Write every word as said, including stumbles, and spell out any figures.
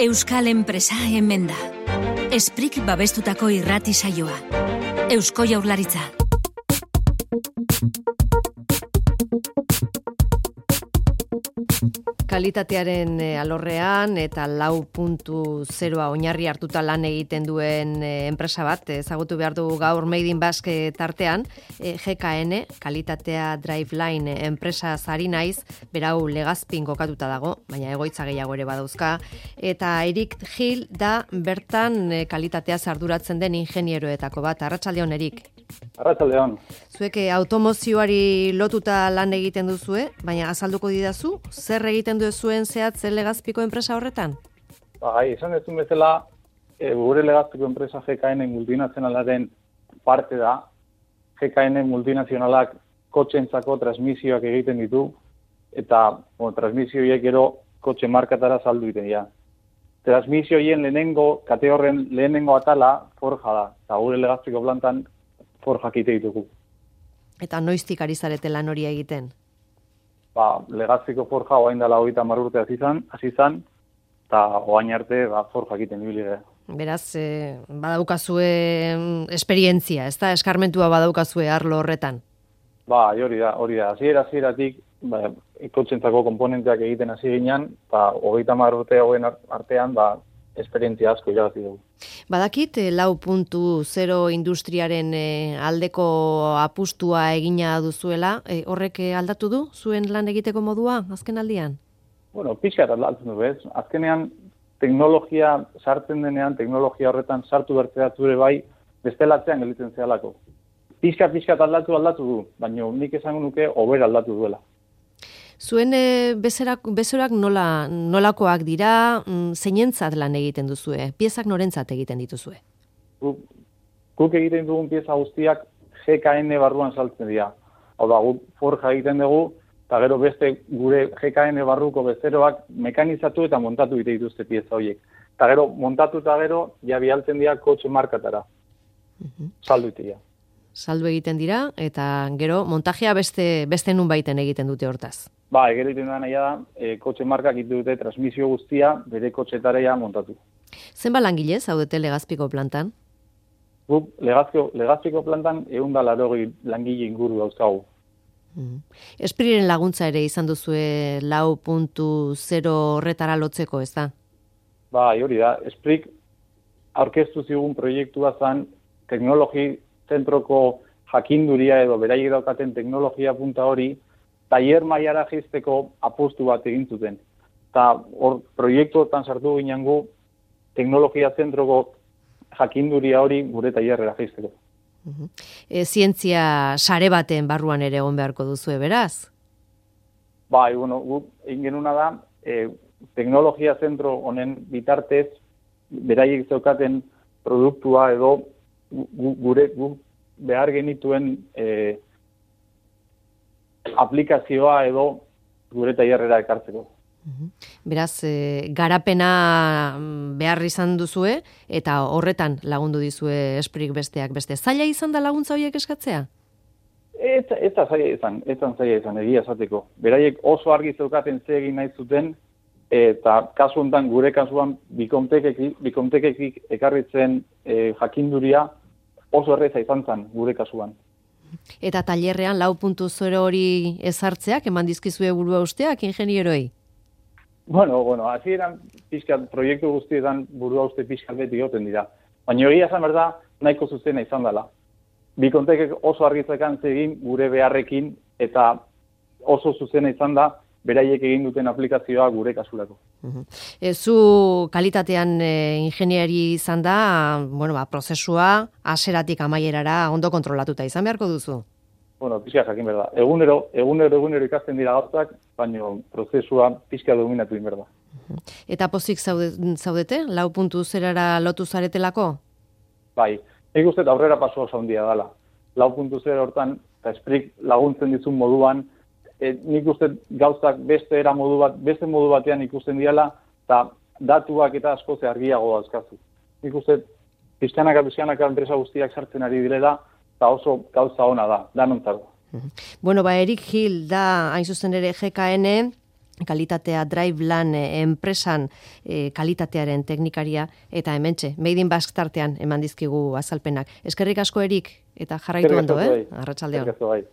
Euskal enpresa hemen da. Esprik babestutako irrati saioa. Eusko Jaurlaritza. Kalitatearen alorrean eta lau puntu zeroa oinarri hartuta lan egiten duen enpresa bat, ezagutu behar dugu gaur Made in Basque tartean, G K N, Kalitatea Driveline enpresa zari naiz, berau Legazpin kokatuta dago, baina egoitza gehiago ere badauzka, eta Erik Gil da bertan kalitatea arduratzen den ingenieroetako bat. Arratsaldeon, Erik. Arratsaldeon. Zuek automozioari lotuta lan egiten duzue, baina azalduko didazu, zer egiten du zuen zehatz Legazpiko enpresa horretan? Bai, esan dezun bezala, e, gure Legazpiko enpresa G K N multinazionalaren parte da. G K N multinazionalak kotxeentzako transmisioak egiten ditu, eta bueno, transmisioiek gero kotxe markatara saldu egiten dira. Transmisioien lehenengo, kate horren lehenengo atala forja da, eta gure Legazpiko plantan forjak egite ditugu. Eta noiztik ari zarete lan hori egiten? Ba, Legazpiko forja oain dela hogeita hamar urte hasi izan, hasi izan, eta oain arte ba, forja egiten ibili gara. Beraz, eh, badaukazue esperientzia, ez da? Eskarmentua badaukazue arlo horretan? Ba, hori da, hori da. Hasiera hasieratik, ba, kotxentzako komponenteak egiten hasi ginean, ba, hogeita hamar urte hauen artean, ba, esperientzia asko irabazi dugu. Badakit, lau puntu zero industriaren aldeko apustua egina duzuela, e, horrek aldatu du zuen lan egiteko modua, azken aldian? Bueno, pixkat aldatzen du, bez? Azkenean, teknologia sartzen denean, teknologia horretan sartu bertzea zure bai, bestelatzean gelditzen zehalako. Pixkat, pixkat aldatu aldatu du, baina nik esango nuke hober aldatu duela. Zuen e, bezerak, bezerak nola, nolakoak dira, mm, zeinentzat lan egiten duzue? Piezak norentzat egiten dituzue? Guk, guk egiten dugun pieza guztiak G K N barruan saltzen dira. Hau da, guk forja egiten dugu, eta gero beste gure G K N barruko bezeroak mekanizatu eta montatu egite dituzte pieza horiek. Eta gero, montatu eta gero, ja bialtzen dira kotxe markatara. Uh-huh. Saldu itea. Saldu egiten dira, eta gero, montajea beste, beste nun baiten egiten dute hortaz. Ba, egero egiten da nahi da, e, kotxe markak egiten dute transmisio guztia bere kotxetarea montatu. Zenba langile zaudete Legazpiko plantan? Guk Legazpiko, Legazpiko plantan ehun eta laurogei langile inguru dauzkagu. Mm. Espriren laguntza ere izan duzue lau puntu zero horretara lotzeko, ez da? Ba, hori da. Esprik aurkeztu zigun proiektua zen teknologi zentroko jakinduria edo beraiek daukaten teknologia punta hori tailer mailara jaisteko apostu bat egin zuten. Eta hor proiektuetan sartu ginen gu teknologia zentroko jakinduria hori gure tailerrera jaisteko. Uh-huh. E, zientzia sare baten barruan ere egon beharko duzue, beraz? Ba, bueno, guk egin genuna da, e, teknologia zentro honen bitartez, beraiek zeukaten produktua edo gu, gure gu behar genituen e, aplikazioa edo gure tailerrera ekartzeko. Uh-huh. Beraz, e, garapena behar izan duzue, eta horretan lagundu dizue Esprik besteak beste. Zaila izan da laguntza horiek eskatzea? Ez, ez da zaila izan, ez da zaila izan, egia esateko. Beraiek oso argi zeukaten ze egin nahi zuten, eta kasu honetan gure kasuan bikontekekik, bikontekekik ekarritzen e, jakinduria oso erreza izan zen gure kasuan. Eta tailerrean lau puntu zero hori ezartzeak, eman dizkizue burua usteak ingenieroi? Bueno, bueno, hasieran pixkat proiektu guztietan burua uste pixkat beti goten dira. Baina egia esan berda, nahiko zuzena izan dela. Bikontekek oso argitzekan zegin gure beharrekin eta oso zuzena izan da beraiek egin duten aplikazioa gure kasurako. Uh-huh. E, zu kalitatean e, ingeniari izan da, bueno, ba, prozesua haseratik amaierara ondo kontrolatuta izan beharko duzu? Bueno, pixka jakin berda. Egunero, egunero, egunero ikasten dira gauzak, baina prozesua pixka dominatu din berda. Uh-huh. Eta pozik zaude, zaudete? Lau puntu zerara lotu zaretelako? Bai, nik uste aurrera paso oso handia dela. Lau puntu zero hortan, eta Esprik laguntzen dizun moduan, E, nik uste gauzak beste era modu bat, beste modu batean ikusten diala, eta datuak eta asko ze argiago dauzkazu. Nik uste pixkanaka, pixkanaka enpresa guztiak sartzen ari direla, eta oso gauza ona da, danontzat da. Bueno, ba, Erik Gil da, hain zuzen ere G K N, kalitatea Drivelan enpresan e, kalitatearen teknikaria, eta hementxe, Made in Basque tartean eman dizkigu azalpenak. Eskerrik asko Erik, eta jarraitu ondo, eh? Arratsaldeon.